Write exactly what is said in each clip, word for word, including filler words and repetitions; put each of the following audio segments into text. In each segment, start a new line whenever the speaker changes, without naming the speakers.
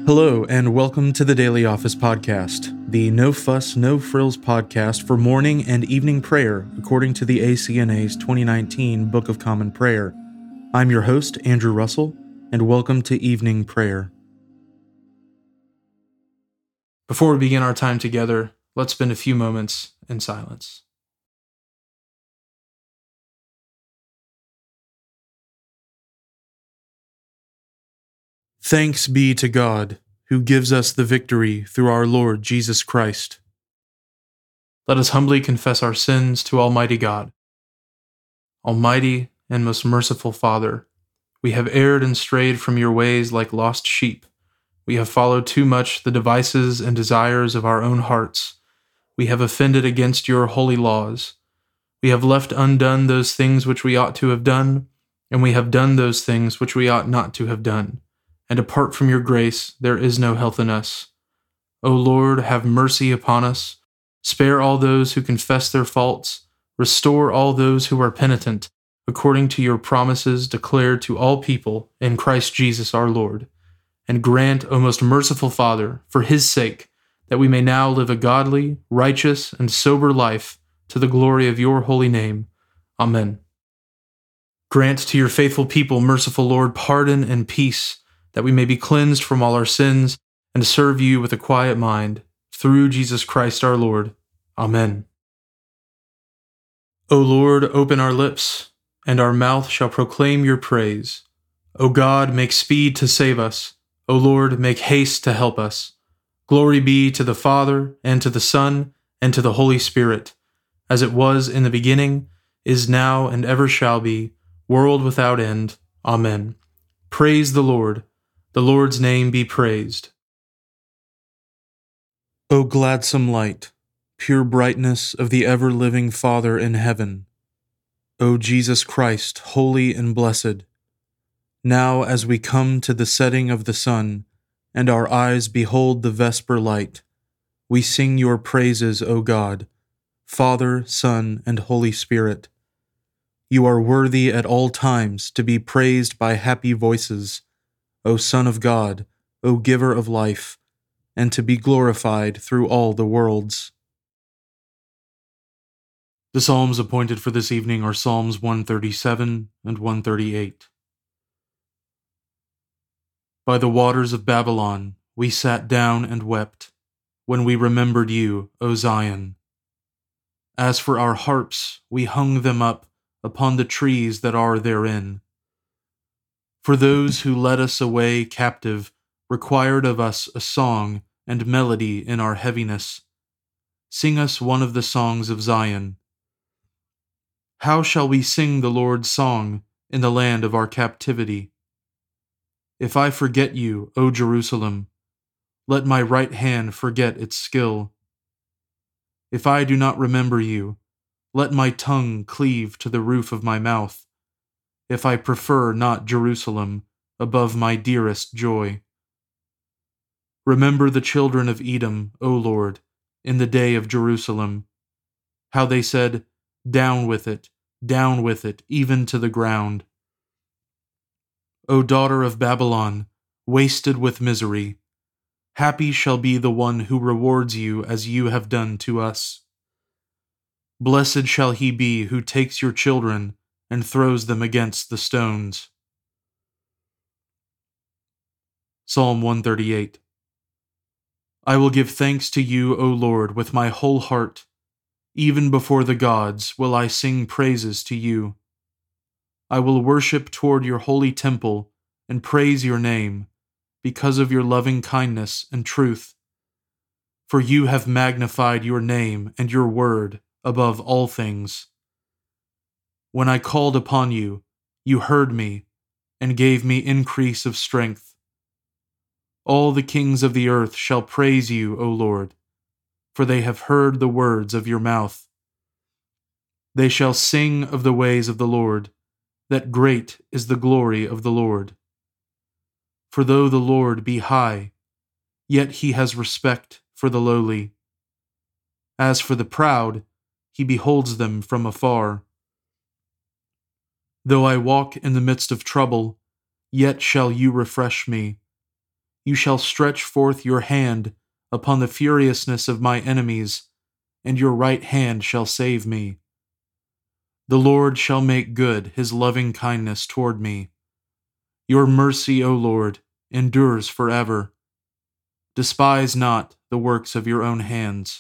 Hello, and welcome to the Daily Office Podcast, the No Fuss, No Frills podcast for morning and evening prayer, according to the A C N A's twenty nineteen Book of Common Prayer. I'm your host, Andrew Russell, and welcome to evening prayer. Before we begin our time together, let's spend a few moments in silence. Thanks be to God, who gives us the victory through our Lord Jesus Christ. Let us humbly confess our sins to Almighty God. Almighty and most merciful Father, we have erred and strayed from your ways like lost sheep. We have followed too much the devices and desires of our own hearts. We have offended against your holy laws. We have left undone those things which we ought to have done, and we have done those things which we ought not to have done. And apart from your grace, there is no health in us. O Lord, have mercy upon us. Spare all those who confess their faults. Restore all those who are penitent, according to your promises declared to all people in Christ Jesus our Lord. And grant, O most merciful Father, for his sake, that we may now live a godly, righteous, and sober life to the glory of your holy name. Amen. Grant to your faithful people, merciful Lord, pardon and peace, that we may be cleansed from all our sins and serve you with a quiet mind, through Jesus Christ our Lord. Amen. O Lord, open our lips, and our mouth shall proclaim your praise. O God, make speed to save us. O Lord, make haste to help us. Glory be to the Father, and to the Son, and to the Holy Spirit, as it was in the beginning, is now, and ever shall be, world without end. Amen. Praise the Lord. The Lord's name be praised. O gladsome light, pure brightness of the ever-living Father in heaven, O Jesus Christ, holy and blessed, now as we come to the setting of the sun, and our eyes behold the vesper light, we sing your praises, O God, Father, Son, and Holy Spirit. You are worthy at all times to be praised by happy voices, O Son of God, O Giver of life, and to be glorified through all the worlds. The Psalms appointed for this evening are Psalms one thirty-seven and one thirty-eight. By the waters of Babylon we sat down and wept, when we remembered you, O Zion. As for our harps, we hung them up upon the trees that are therein. For those who led us away captive required of us a song and melody in our heaviness. Sing us one of the songs of Zion. How shall we sing the Lord's song in the land of our captivity? If I forget you, O Jerusalem, let my right hand forget its skill. If I do not remember you, let my tongue cleave to the roof of my mouth, if I prefer not Jerusalem above my dearest joy. Remember the children of Edom, O Lord, in the day of Jerusalem, how they said, "Down with it, down with it, even to the ground." O daughter of Babylon, wasted with misery, happy shall be the one who rewards you as you have done to us. Blessed shall he be who takes your children and throws them against the stones. Psalm one thirty-eight. I will give thanks to you, O Lord, with my whole heart. Even before the gods will I sing praises to you. I will worship toward your holy temple and praise your name, because of your loving kindness and truth. For you have magnified your name and your word above all things. When I called upon you, you heard me and gave me increase of strength. All the kings of the earth shall praise you, O Lord, for they have heard the words of your mouth. They shall sing of the ways of the Lord, that great is the glory of the Lord. For though the Lord be high, yet he has respect for the lowly. As for the proud, he beholds them from afar. Though I walk in the midst of trouble, yet shall you refresh me. You shall stretch forth your hand upon the furiousness of my enemies, and your right hand shall save me. The Lord shall make good his loving kindness toward me. Your mercy, O Lord, endures forever. Despise not the works of your own hands.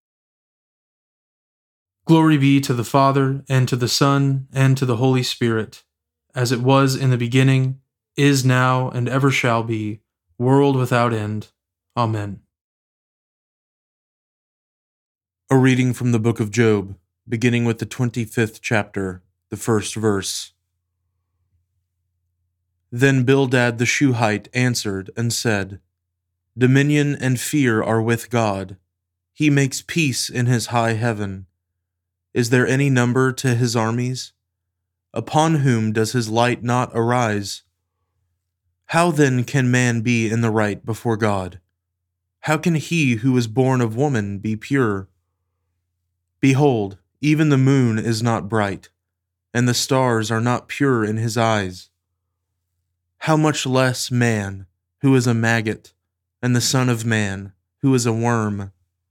Glory be to the Father, and to the Son, and to the Holy Spirit, as it was in the beginning, is now, and ever shall be, world without end. Amen. A reading from the book of Job, beginning with the twenty-fifth chapter, the first verse. Then Bildad the Shuhite answered and said, Dominion and fear are with God. He makes peace in his high heaven. Is there any number to his armies? Upon whom does his light not arise? How then can man be in the right before God? How can he who is born of woman be pure? Behold, even the moon is not bright, and the stars are not pure in his eyes. How much less man, who is a maggot, and the Son of Man, who is a worm?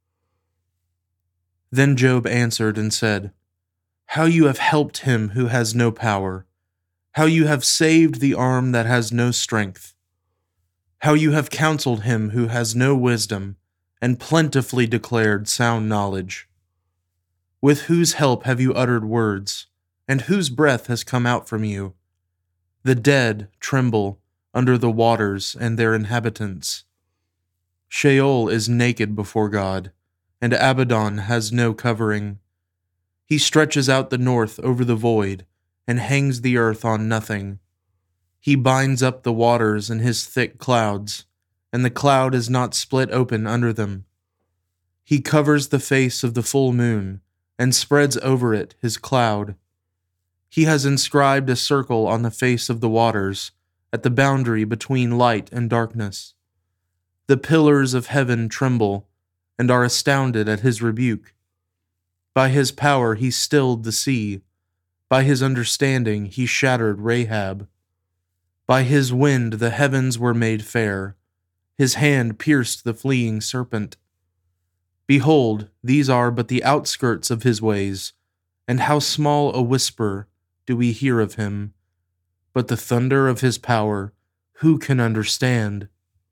Then Job answered and said, How you have helped him who has no power, how you have saved the arm that has no strength, how you have counseled him who has no wisdom, and plentifully declared sound knowledge. With whose help have you uttered words, and whose breath has come out from you? The dead tremble under the waters and their inhabitants. Sheol is naked before God, and Abaddon has no covering. He stretches out the north over the void, and hangs the earth on nothing. He binds up the waters in his thick clouds, and the cloud is not split open under them. He covers the face of the full moon, and spreads over it his cloud. He has inscribed a circle on the face of the waters, at the boundary between light and darkness. The pillars of heaven tremble, and are astounded at his rebuke. By his power he stilled the sea. By his understanding he shattered Rahab. By his wind the heavens were made fair. His hand pierced the fleeing serpent. Behold, these are but the outskirts of his ways, and how small a whisper do we hear of him. But the thunder of his power, who can understand?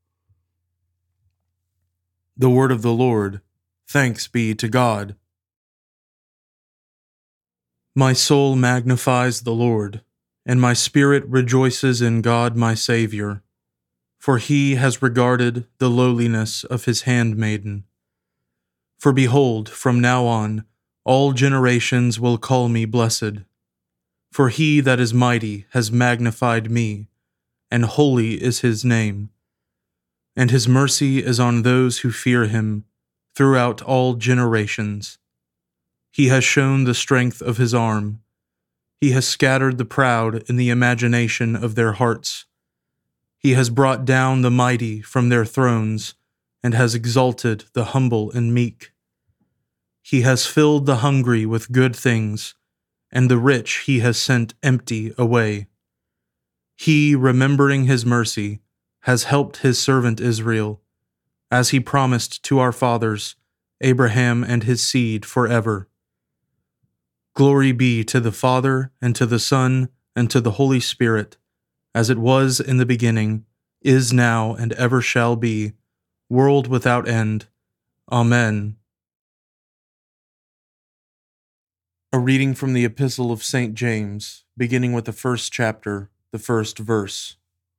The word of the Lord. Thanks be to God. My soul magnifies the Lord, and my spirit rejoices in God my Savior, for he has regarded the lowliness of his handmaiden. For behold, from now on, all generations will call me blessed. For he that is mighty has magnified me, and holy is his name. And his mercy is on those who fear him throughout all generations. He has shown the strength of his arm. He has scattered the proud in the imagination of their hearts. He has brought down the mighty from their thrones, and has exalted the humble and meek. He has filled the hungry with good things, and the rich he has sent empty away. He, remembering his mercy, has helped his servant Israel, as he promised to our fathers, Abraham and his seed forever. Glory be to the Father, and to the Son, and to the Holy Spirit, as it was in the beginning, is now, and ever shall be, world without end. Amen. A reading from the Epistle of Saint James, beginning with the first chapter, the first verse.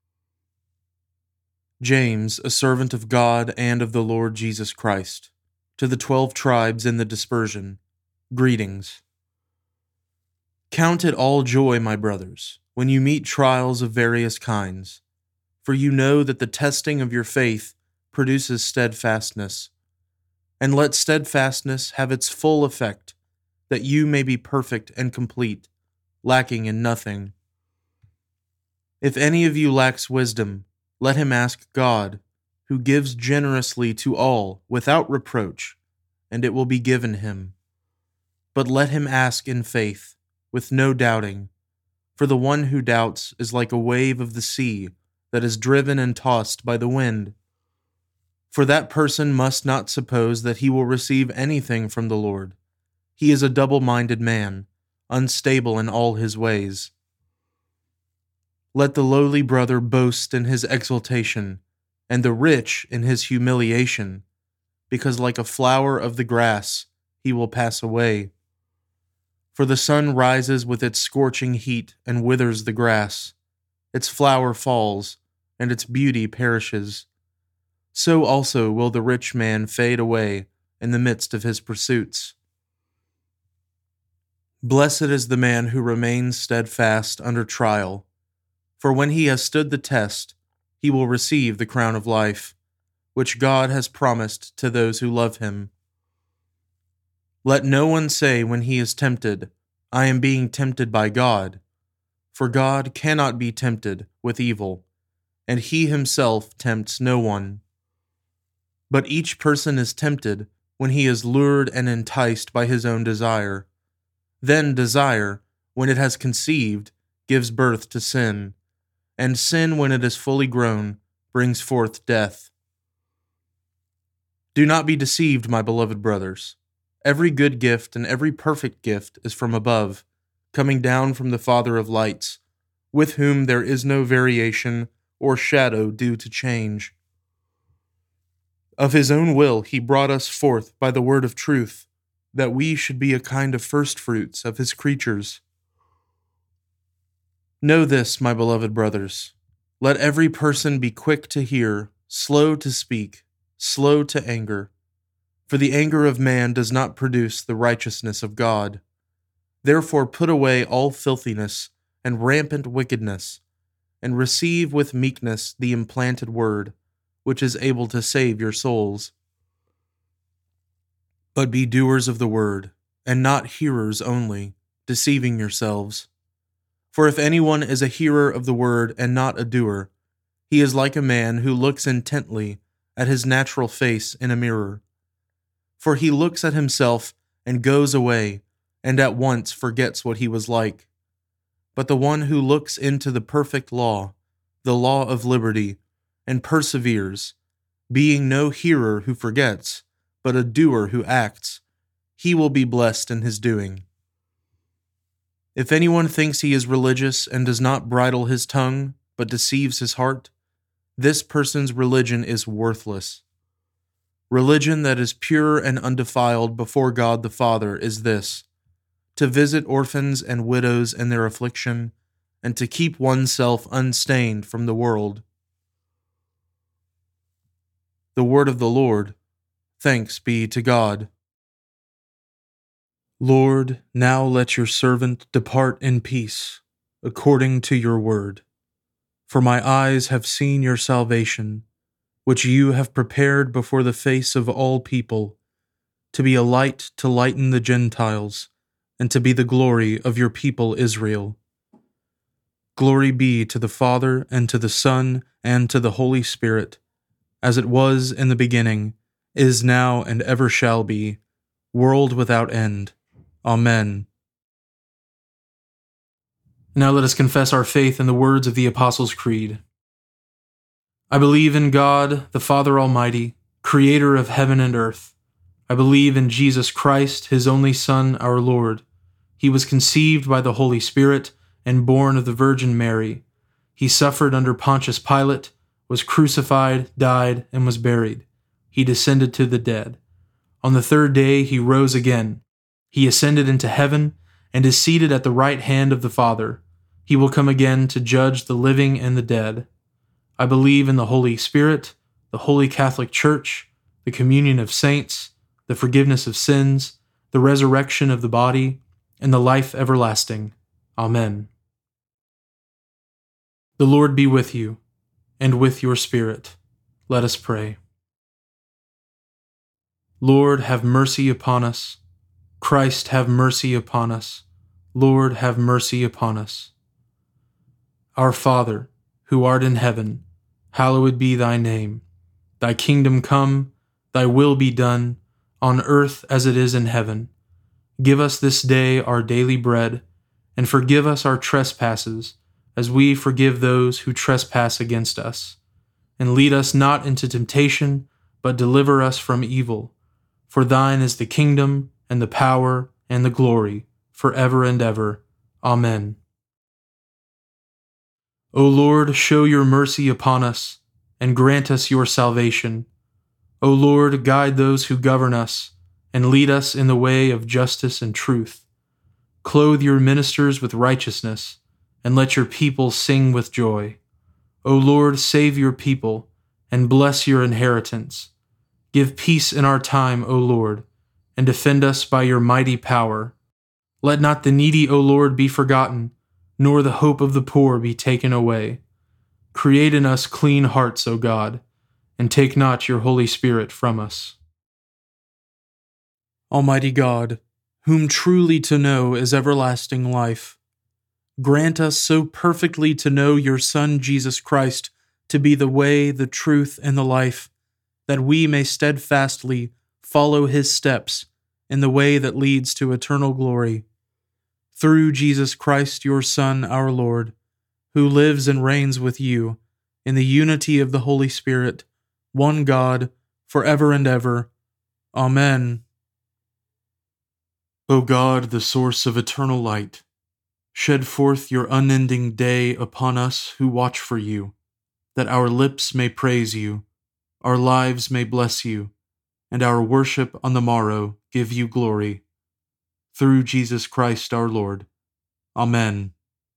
James, a servant of God and of the Lord Jesus Christ, to the twelve tribes in the dispersion, greetings. Count it all joy, my brothers, when you meet trials of various kinds, for you know that the testing of your faith produces steadfastness. And let steadfastness have its full effect, that you may be perfect and complete, lacking in nothing. If any of you lacks wisdom, let him ask God, who gives generously to all without reproach, and it will be given him. But let him ask in faith, with no doubting, for the one who doubts is like a wave of the sea
that is driven and tossed by the wind. For that person must not suppose that he will receive anything from the Lord. He is a double-minded man, unstable in all his ways. Let the lowly brother boast in his exaltation, and the rich in his humiliation, because like a flower of the grass, he will pass away. For the sun rises with its scorching heat and withers the grass. Its flower falls, and its beauty perishes. So also will the rich man fade away in the midst of his pursuits. Blessed is the man who remains steadfast under trial, for when he has stood the test, he will receive the crown of life, which God has promised to those who love him. Let no one say when he is tempted, I am being tempted by God, for God cannot be tempted with evil, and he himself tempts no one. But each person is tempted when he is lured and enticed by his own desire. Then desire, when it has conceived, gives birth to sin, and sin, when it is fully grown, brings forth death. Do not be deceived, my beloved brothers. Every good gift and every perfect gift is from above, coming down from the Father of lights, with whom there is no variation or shadow due to change. Of his own will he brought us forth by the word of truth, that we should be a kind of firstfruits of his creatures. Know this, my beloved brothers. Let every person be quick to hear, slow to speak, slow to anger. For the anger of man does not produce the righteousness of God. Therefore put away all filthiness and rampant wickedness, and receive with meekness the implanted word, which is able to save your souls. But be doers of the word, and not hearers only, deceiving yourselves. For if anyone is a hearer of the word and not a doer, he is like a man who looks intently at his natural face in a mirror. For he looks at himself and goes away, and at once forgets what he was like. But the one who looks into the perfect law, the law of liberty, and perseveres, being no hearer who forgets, but a doer who acts, he will be blessed in his doing. If anyone thinks he is religious and does not bridle his tongue, but deceives his heart, this person's religion is worthless. Religion that is pure and undefiled before God the Father is this: to visit orphans and widows in their affliction, and to keep oneself unstained from the world. The word of the Lord. Thanks be to God. Lord, now let your servant depart in peace, according to your word. For my eyes have seen your salvation, which you have prepared before the face of all people, to be a light to lighten the Gentiles, and to be the glory of your people Israel. Glory be to the Father, and to the Son, and to the Holy Spirit, as it was in the beginning, is now, and ever shall be, world without end. Amen.
Now let us confess our faith in the words of the Apostles' Creed. I believe in God, the Father Almighty, creator of heaven and earth. I believe in Jesus Christ, his only Son, our Lord. He was conceived by the Holy Spirit and born of the Virgin Mary. He suffered under Pontius Pilate, was crucified, died, and was buried. He descended to the dead. On the third day he rose again. He ascended into heaven and is seated at the right hand of the Father. He will come again to judge the living and the dead. I believe in the Holy Spirit, the Holy Catholic Church, the communion of saints, the forgiveness of sins, the resurrection of the body, and the life everlasting. Amen. The Lord be with you, and with your spirit. Let us pray. Lord, have mercy upon us. Christ, have mercy upon us. Lord, have mercy upon us. Our Father, who art in heaven, hallowed be thy name. Thy kingdom come, thy will be done, on earth as it is in heaven. Give us this day our daily bread, and forgive us our trespasses, as we forgive those who trespass against us. And lead us not into temptation, but deliver us from evil. For thine is the kingdom, and the power, and the glory, forever and ever. Amen. O Lord, show your mercy upon us, and grant us your salvation. O Lord, guide those who govern us, and lead us in the way of justice and truth. Clothe your ministers with righteousness, and let your people sing with joy. O Lord, save your people, and bless your inheritance. Give peace in our time, O Lord, and defend us by your mighty power. Let not the needy, O Lord, be forgotten, nor the hope of the poor be taken away. Create in us clean hearts, O God, and take not your Holy Spirit from us.
Almighty God, whom truly to know is everlasting life, grant us so perfectly to know your Son, Jesus Christ, to be the way, the truth, and the life, that we may steadfastly follow his steps in the way that leads to eternal glory. Through Jesus Christ, your Son, our Lord, who lives and reigns with you in the unity of the Holy Spirit, one God, forever and ever. Amen. O God, the source of eternal light, shed forth your unending day upon us who watch for you, that our lips may praise you, our lives may bless you, and our worship on the morrow give you glory. Through Jesus Christ our Lord. Amen.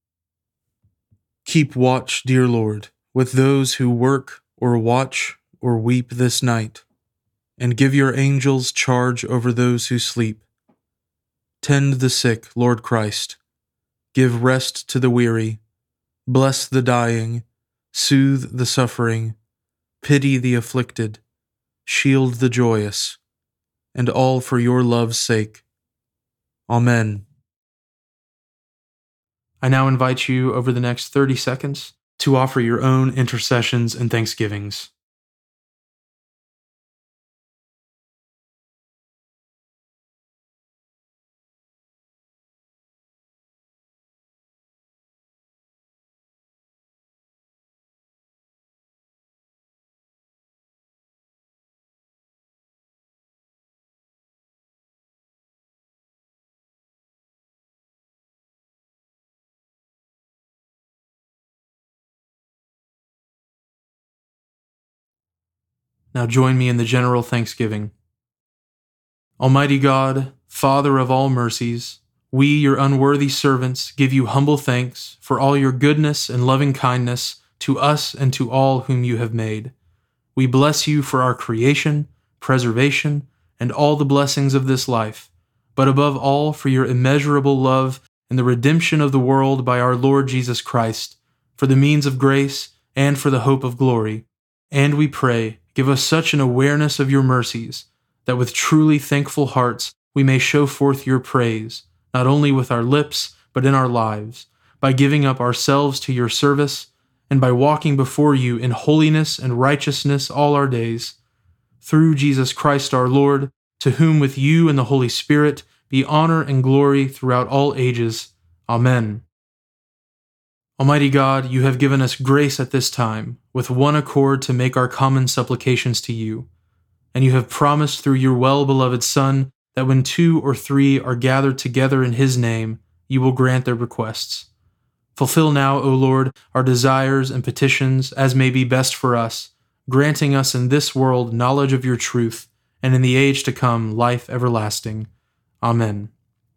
Keep watch, dear Lord, with those who work or watch or weep this night, and give your angels charge over those who sleep. Tend the sick, Lord Christ. Give rest to the weary. Bless the dying. Soothe the suffering. Pity the afflicted. Shield the joyous. And all for your love's sake. Amen.
I now invite you over the next thirty seconds to offer your own intercessions and thanksgivings. Now join me in the general thanksgiving. Almighty God, Father of all mercies, we, your unworthy servants, give you humble thanks for all your goodness and loving kindness to us and to all whom you have made. We bless you for our creation, preservation, and all the blessings of this life, but above all for your immeasurable love and the redemption of the world by our Lord Jesus Christ, for the means of grace and for the hope of glory. And we pray, give us such an awareness of your mercies, that with truly thankful hearts we may show forth your praise, not only with our lips, but in our lives, by giving up ourselves to your service, and by walking before you in holiness and righteousness all our days. Through Jesus Christ our Lord, to whom with you and the Holy Spirit be honor and glory throughout all ages. Amen. Almighty God, you have given us grace at this time, with one accord to make our common supplications to you. And you have promised through your well-beloved Son that when two or three are gathered together in his name, you will grant their requests. Fulfill now, O Lord, our desires and petitions as may be best for us, granting us in this world knowledge of your truth, and in the age to come life everlasting. Amen.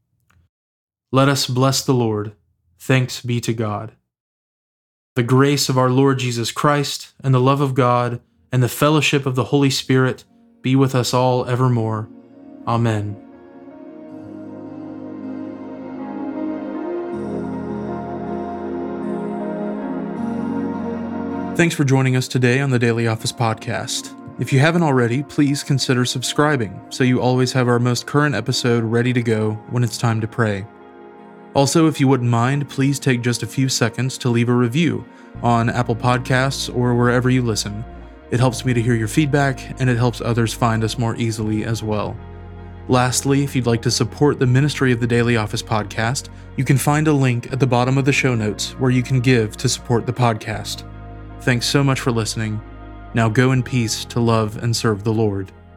Let us bless the Lord. Thanks be to God. The grace of our Lord Jesus Christ, and the love of God, and the fellowship of the Holy Spirit be with us all evermore. Amen.
Thanks for joining us today on the Daily Office Podcast. If you haven't already, please consider subscribing so you always have our most current episode ready to go when it's time to pray. Also, if you wouldn't mind, please take just a few seconds to leave a review on Apple Podcasts or wherever you listen. It helps me to hear your feedback, and it helps others find us more easily as well. Lastly, if you'd like to support the ministry of the Daily Office podcast, you can find a link at the bottom of the show notes where you can give to support the podcast. Thanks so much for listening. Now go in peace to love and serve the Lord.